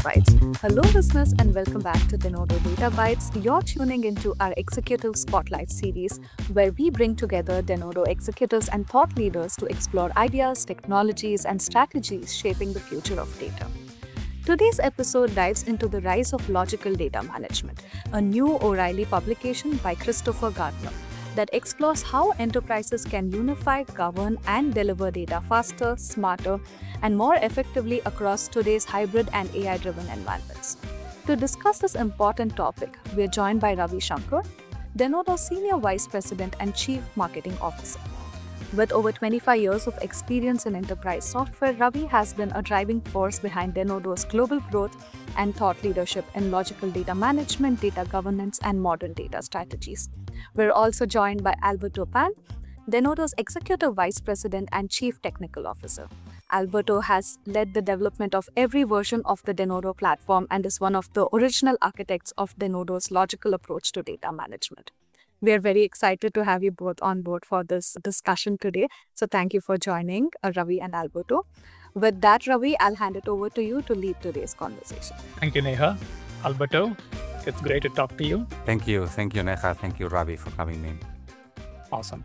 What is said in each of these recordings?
Bytes. Hello, listeners, and welcome back to Denodo Data Bytes. You're tuning into our Executive Spotlight series, where we bring together Denodo executives and thought leaders to explore ideas, technologies, and strategies shaping the future of data. Today's episode dives into the rise of logical data management, a new O'Reilly publication by Christopher Gardner that explores how enterprises can unify, govern, and deliver data faster, smarter, and more effectively across today's hybrid and AI-driven environments. To discuss this important topic, we are joined by Ravi Shankar, Denodo's Senior Vice President and Chief Marketing Officer. With over 25 years of experience in enterprise software, Ravi has been a driving force behind Denodo's global growth and thought leadership in logical data management, data governance, and modern data strategies. We're also joined by Alberto Pan, Denodo's Executive Vice President and Chief Technical Officer. Alberto has led the development of every version of the Denodo platform and is one of the original architects of Denodo's logical approach to data management. We are very excited to have you both on board for this discussion today. So thank you for joining, Ravi and Alberto. With that, Ravi, I'll hand it over to you to lead today's conversation. Thank you, Neha. Alberto, it's great to talk to you. Thank you, Neha. Thank you, Ravi, for having me. Awesome.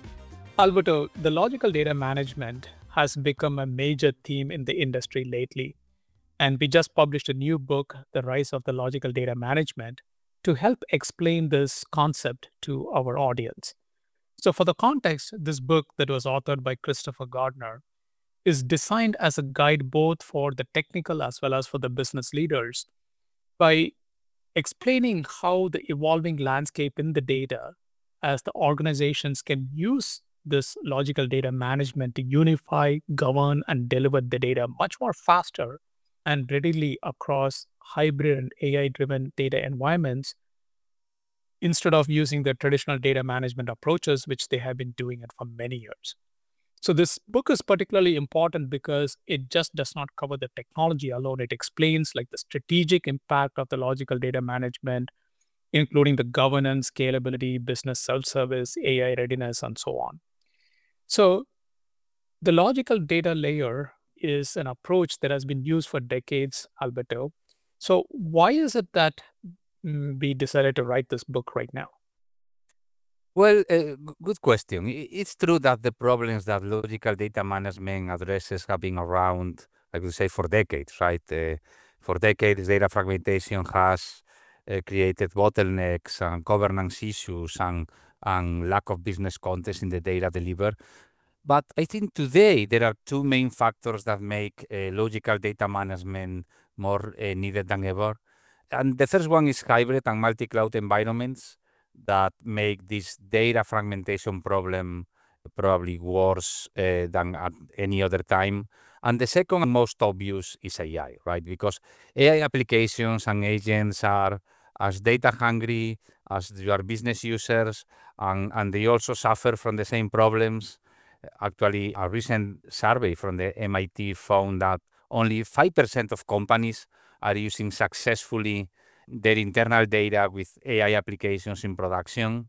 Alberto, the logical data management has become a major theme in the industry lately. And we just published a new book, The Rise of the Logical Data Management, to help explain this concept to our audience. So for the context, this book that was authored by Christopher Gardner is designed as a guide both for the technical as well as for the business leaders by explaining how the evolving landscape in the data as the organizations can use this logical data management to unify, govern, and deliver the data much more faster and readily across hybrid and AI-driven data environments instead of using the traditional data management approaches, which they have been doing it for many years. So this book is particularly important because it just does not cover the technology alone. It explains like the strategic impact of the logical data management, including the governance, scalability, business self-service, AI readiness, and so on. So the logical data layer is an approach that has been used for decades, Alberto. So why is it that we decided to write this book right now? Well, good question. It's true that the problems that logical data management addresses have been around, I would say, for decades, right? For decades, data fragmentation has created bottlenecks and governance issues and lack of business context in the data delivered. But I think today there are two main factors that make logical data management more needed than ever. And the first one is hybrid and multi-cloud environments that make this data fragmentation problem probably worse than at any other time. And the second and most obvious is AI, right? Because AI applications and agents are as data hungry as your business users, and they also suffer from the same problems. Actually, a recent survey from the MIT found that only 5% of companies are using successfully their internal data with AI applications in production.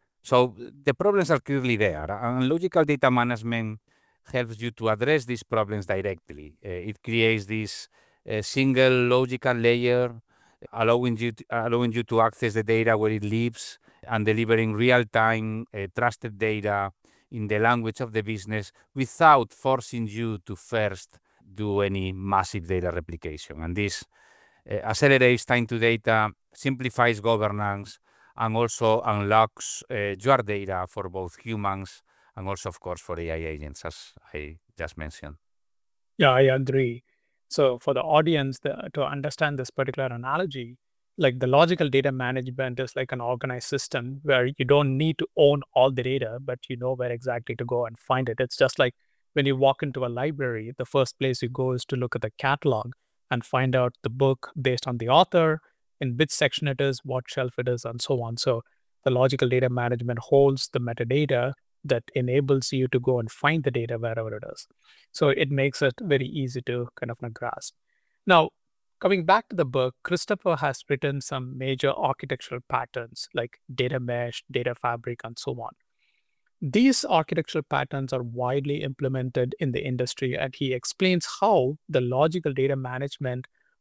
So the problems are clearly there, and logical data management helps you to address these problems directly. It creates this single logical layer, allowing you to access the data where it lives and delivering real-time trusted data in the language of the business without forcing you to first do any massive data replication. And this accelerates time to data, simplifies governance, and also unlocks your data for both humans and also, of course, for AI agents, as I just mentioned. Yeah, I agree. So for the audience, to understand this particular analogy, like the logical data management is like an organized system where you don't need to own all the data, but you know where exactly to go and find it. It's just like when you walk into a library, the first place you go is to look at the catalog and find out the book based on the author, in which section it is, what shelf it is, and so on. So the logical data management holds the metadata that enables you to go and find the data wherever it is. So it makes it very easy to kind of grasp. Now, coming back to the book, Christopher has written some major architectural patterns like data mesh, data fabric, and so on. These architectural patterns are widely implemented in the industry, and he explains how the logical data management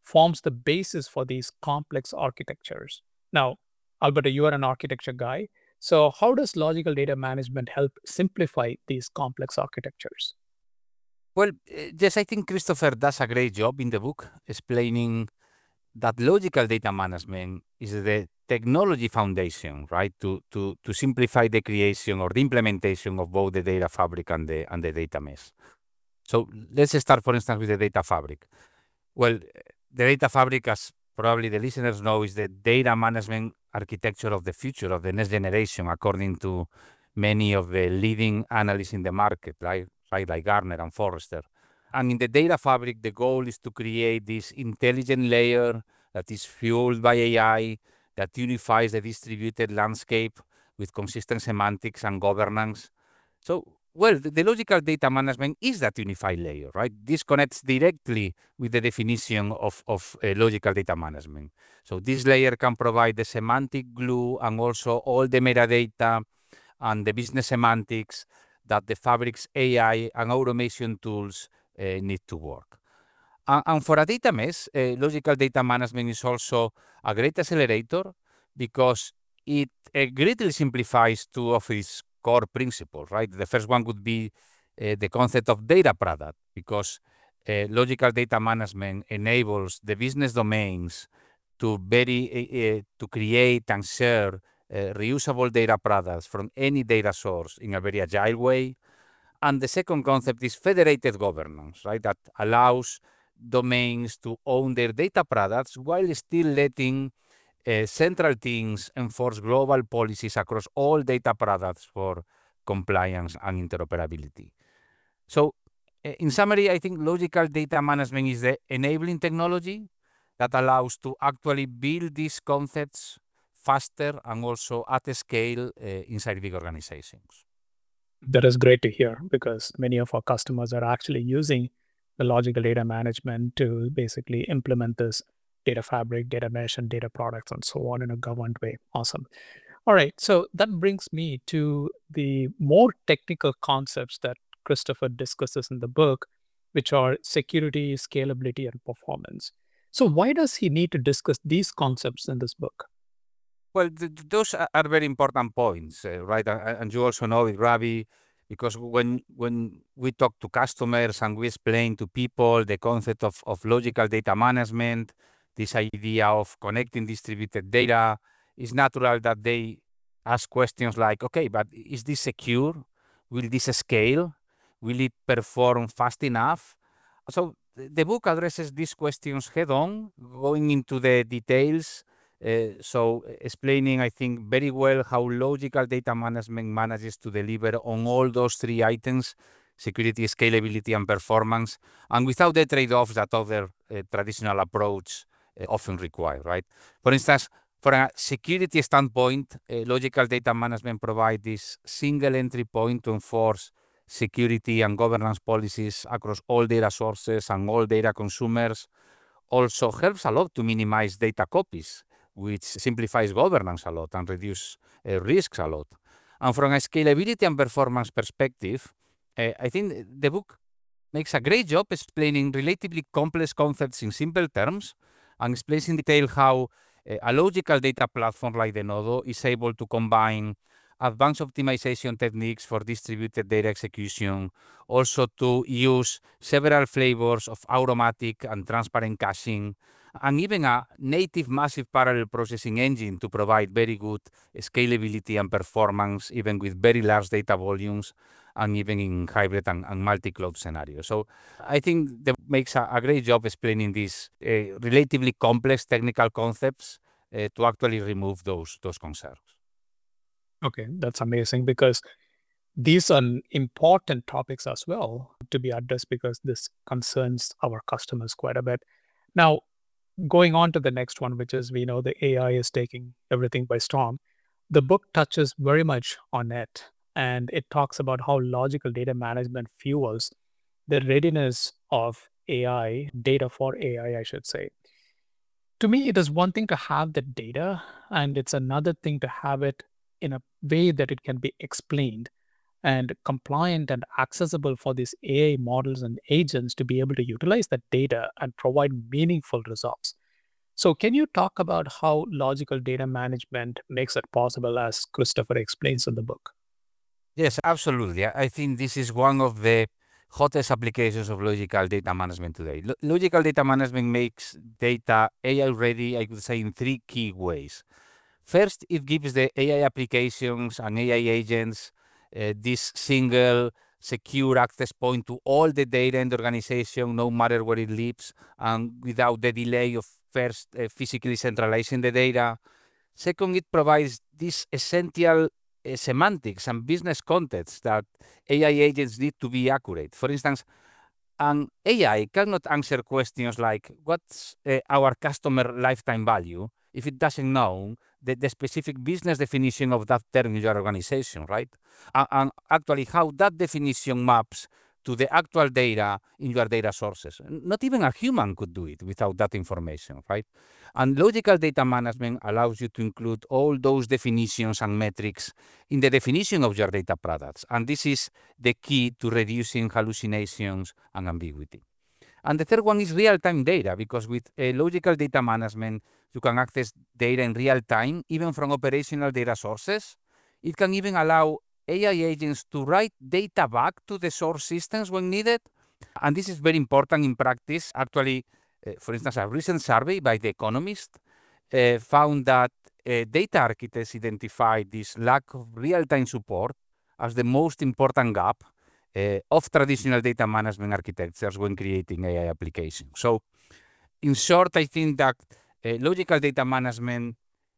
forms the basis for these complex architectures. Now, Alberto, you are an architecture guy. So, how does logical data management help simplify these complex architectures? Well, yes, I think Christopher does a great job in the book explaining that logical data management is the technology foundation, right, to simplify the creation or the implementation of both the data fabric and the data mesh. So let's start, for instance, with the data fabric. Well, the data fabric, as probably the listeners know, is the data management architecture of the future, of the next generation, according to many of the leading analysts in the market, right, like Gartner and Forrester. And in the data fabric, the goal is to create this intelligent layer that is fueled by AI, that unifies the distributed landscape with consistent semantics and governance. So, well, the logical data management is that unified layer, right? This connects directly with the definition of logical data management. So this layer can provide the semantic glue and also all the metadata and the business semantics that the Fabric's AI and automation tools need to work. And for a data mesh, logical data management is also a great accelerator because it greatly simplifies two of its core principles, right? The first one would be the concept of data product, because logical data management enables the business domains to to create and share reusable data products from any data source in a very agile way. And the second concept is federated governance, right? That allows domains to own their data products while still letting central teams enforce global policies across all data products for compliance and interoperability. So, in summary, I think logical data management is the enabling technology that allows to actually build these concepts faster and also at a scale inside big organizations. That is great to hear because many of our customers are actually using the logical data management to basically implement this data fabric, data mesh, and data products and so on in a governed way. Awesome. All right. So that brings me to the more technical concepts that Christopher discusses in the book, which are security, scalability, and performance. So, why does he need to discuss these concepts in this book? Well, those are very important points, right? And you also know it, Ravi, because when we talk to customers and we explain to people the concept of logical data management, this idea of connecting distributed data, it's natural that they ask questions like, okay, but is this secure? Will this scale? Will it perform fast enough? So the book addresses these questions head on, going into the details, explaining, I think, very well how logical data management manages to deliver on all those three items: security, scalability, and performance, and without the trade-offs that other traditional approach often require, right? For instance, for a security standpoint, logical data management provides this single entry point to enforce security and governance policies across all data sources and all data consumers. Also helps a lot to minimize data copies, which simplifies governance a lot and reduce risks a lot. And from a scalability and performance perspective, I think the book makes a great job explaining relatively complex concepts in simple terms and explains in detail how a logical data platform like Denodo is able to combine advanced optimization techniques for distributed data execution, also to use several flavors of automatic and transparent caching, and even a native massive parallel processing engine to provide very good scalability and performance, even with very large data volumes and even in hybrid and multi-cloud scenarios. So I think that makes a great job explaining these relatively complex technical concepts to actually remove those concerns. Okay, that's amazing because these are important topics as well to be addressed because this concerns our customers quite a bit. Now, going on to the next one, which is we know the AI is taking everything by storm. The book touches very much on it and it talks about how logical data management fuels the readiness of AI, data for AI, I should say. To me, it is one thing to have the data, and it's another thing to have it in a way that it can be explained and compliant and accessible for these AI models and agents to be able to utilize that data and provide meaningful results. So, can you talk about how logical data management makes it possible, as Christopher explains in the book? Yes, absolutely. I think this is one of the hottest applications of logical data management today. Logical data management makes data AI ready, I could say, in three key ways. First, it gives the AI applications and AI agents this single secure access point to all the data in the organization, no matter where it lives, and without the delay of first physically centralizing the data. Second, it provides this essential semantics and business context that AI agents need to be accurate. For instance, an AI cannot answer questions like what's our customer lifetime value if it doesn't know the specific business definition of that term in your organization, right? And actually how that definition maps to the actual data in your data sources. Not even a human could do it without that information, right? And logical data management allows you to include all those definitions and metrics in the definition of your data products. And this is the key to reducing hallucinations and ambiguity. And the third one is real-time data, because with logical data management, you can access data in real time, even from operational data sources. It can even allow AI agents to write data back to the source systems when needed. And this is very important in practice. Actually, for instance, a recent survey by The Economist found that data architects identified this lack of real-time support as the most important gap of traditional data management architectures when creating AI applications. So, in short, I think that logical data management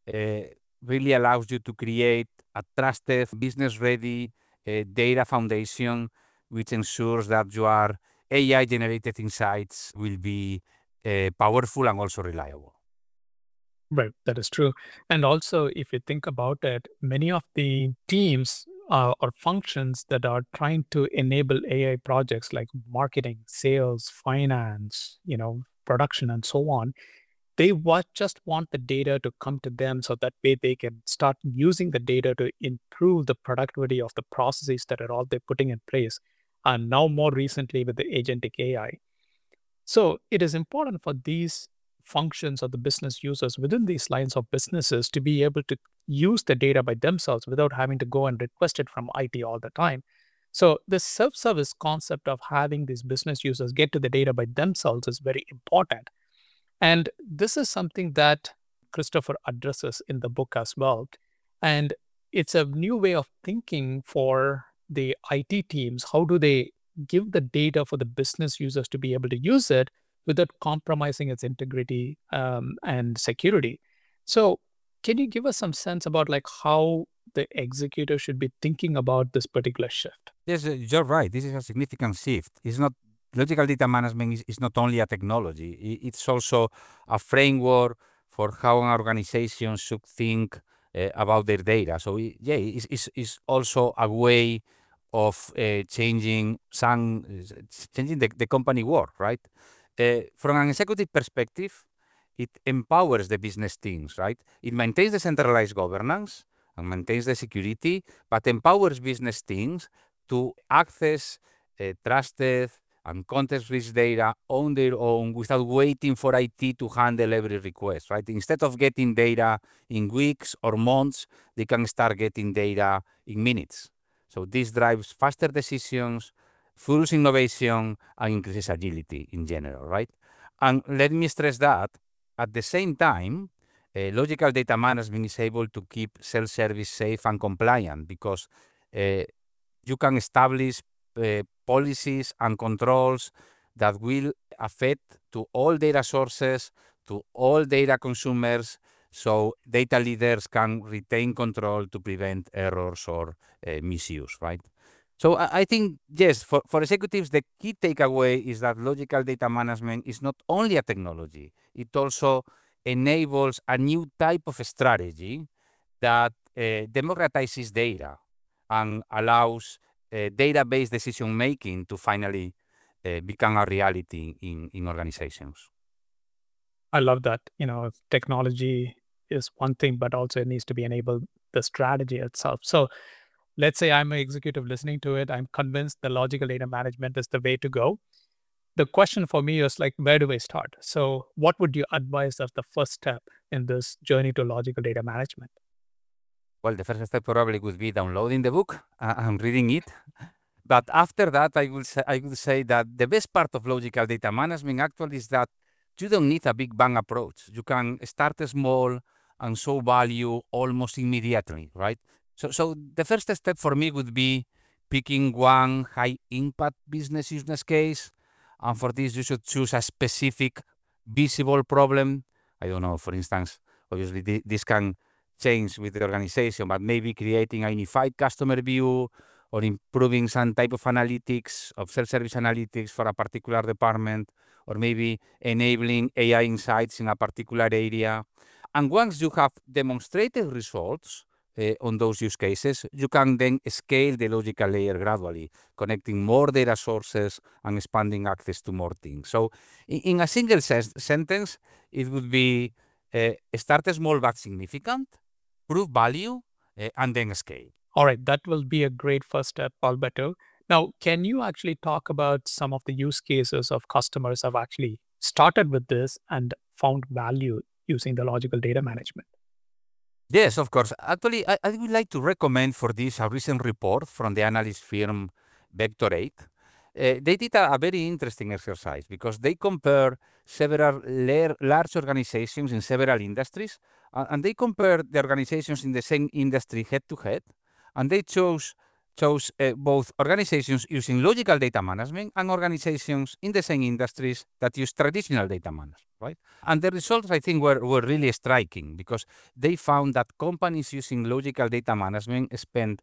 really allows you to create a trusted, business-ready data foundation, which ensures that your AI-generated insights will be powerful and also reliable. Right, that is true. And also, if you think about it, many of the teams or functions that are trying to enable AI projects like marketing, sales, finance, production, and so on, they just want the data to come to them so that way they can start using the data to improve the productivity of the processes that are all they're putting in place. And now, more recently, with the agentic AI. So it is important for these functions or the business users within these lines of businesses to be able to use the data by themselves without having to go and request it from IT all the time. So the self-service concept of having these business users get to the data by themselves is very important. And this is something that Christopher addresses in the book as well. And it's a new way of thinking for the IT teams. How do they give the data for the business users to be able to use it without compromising its integrity and security? So, can you give us some sense about like how the executor should be thinking about this particular shift? Yes, you're right. This is a significant shift. It's not logical data management is not only a technology. It's also a framework for how an organization should think about their data. So yeah, it's also a way of changing changing the company work, right? From an executive perspective, it empowers the business teams, right? It maintains the centralized governance and maintains the security, but empowers business teams to access trusted and context-rich data on their own without waiting for IT to handle every request, right? Instead of getting data in weeks or months, they can start getting data in minutes. So this drives faster decisions, fuels innovation, and increases agility in general, right? And let me stress that at the same time, logical data management is able to keep self-service safe and compliant because you can establish policies and controls that will affect to all data sources, to all data consumers, so data leaders can retain control to prevent errors or misuse, right? So I think, yes, for executives, the key takeaway is that logical data management is not only a technology, it also enables a new type of strategy that democratizes data and allows database decision making to finally become a reality in organizations. I love that. Technology is one thing, but also it needs to be enabled the strategy itself. So let's say I'm an executive listening to it, I'm convinced the logical data management is the way to go. The question for me is like, where do I start? So what would you advise as the first step in this journey to logical data management? Well, the first step probably would be downloading the book and reading it. But after that, I would say that the best part of logical data management actually is that you don't need a big bang approach. You can start small and show value almost immediately, right? So the first step for me would be picking one high impact business use case. And for this, you should choose a specific visible problem. I don't know, for instance, obviously this can change with the organization, but maybe creating a unified customer view or improving some type of analytics, of self-service analytics for a particular department, or maybe enabling AI insights in a particular area. And once you have demonstrated results on those use cases, you can then scale the logical layer gradually, connecting more data sources and expanding access to more things. So in a single sentence, it would be start small but significant, prove value, and then scale. All right, that will be a great first step, Alberto. Now, can you actually talk about some of the use cases of customers who have actually started with this and found value using the logical data management? Yes, of course. Actually, I would like to recommend for this a recent report from the analyst firm Vector8. They did a very interesting exercise because they compare several large organizations in several industries, and they compare the organizations in the same industry head to head, and they chose both organizations using logical data management and organizations in the same industries that use traditional data management, right? And the results, I think, were really striking because they found that companies using logical data management spend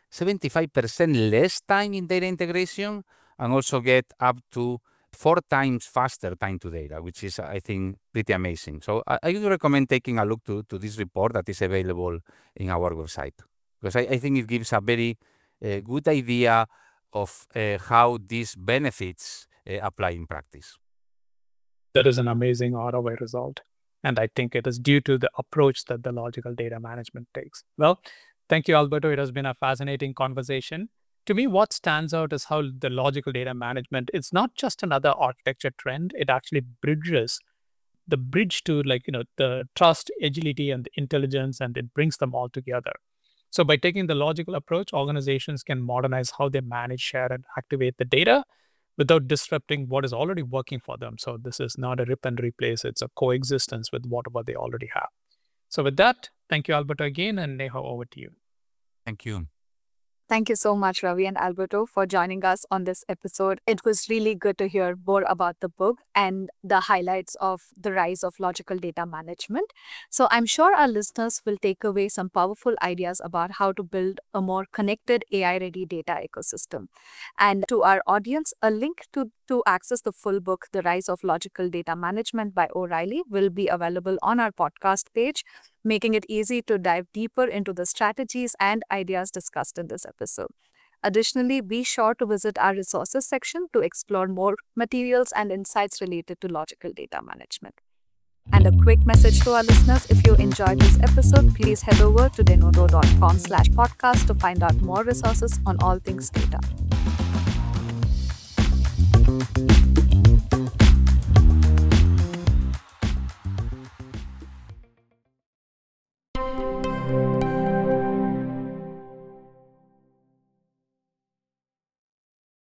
75% less time in data integration and also get up to 4 times faster time to data, which is, I think, pretty amazing. So I would recommend taking a look to this report that is available in our website, because I think it gives a very good idea of how these benefits apply in practice. That is an amazing ROI result. And I think it is due to the approach that the logical data management takes. Well, thank you, Alberto. It has been a fascinating conversation. To me, what stands out is how the logical data management, it's not just another architecture trend. It actually bridges the bridge to the trust, agility, and the intelligence, and it brings them all together. So by taking the logical approach, organizations can modernize how they manage, share, and activate the data without disrupting what is already working for them. So this is not a rip and replace. It's a coexistence with whatever they already have. So with that, thank you, Alberto, again, and Neha, over to you. Thank you. Thank you so much, Ravi and Alberto, for joining us on this episode. It was really good to hear more about the book and the highlights of the rise of logical data management. So I'm sure our listeners will take away some powerful ideas about how to build a more connected AI-ready data ecosystem. And to our audience, a link to access the full book, The Rise of Logical Data Management by O'Reilly, will be available on our podcast page, making it easy to dive deeper into the strategies and ideas discussed in this episode. Additionally, be sure to visit our resources section to explore more materials and insights related to logical data management. And a quick message to our listeners: if you enjoyed this episode, please head over to denodo.com/podcast to find out more resources on all things data.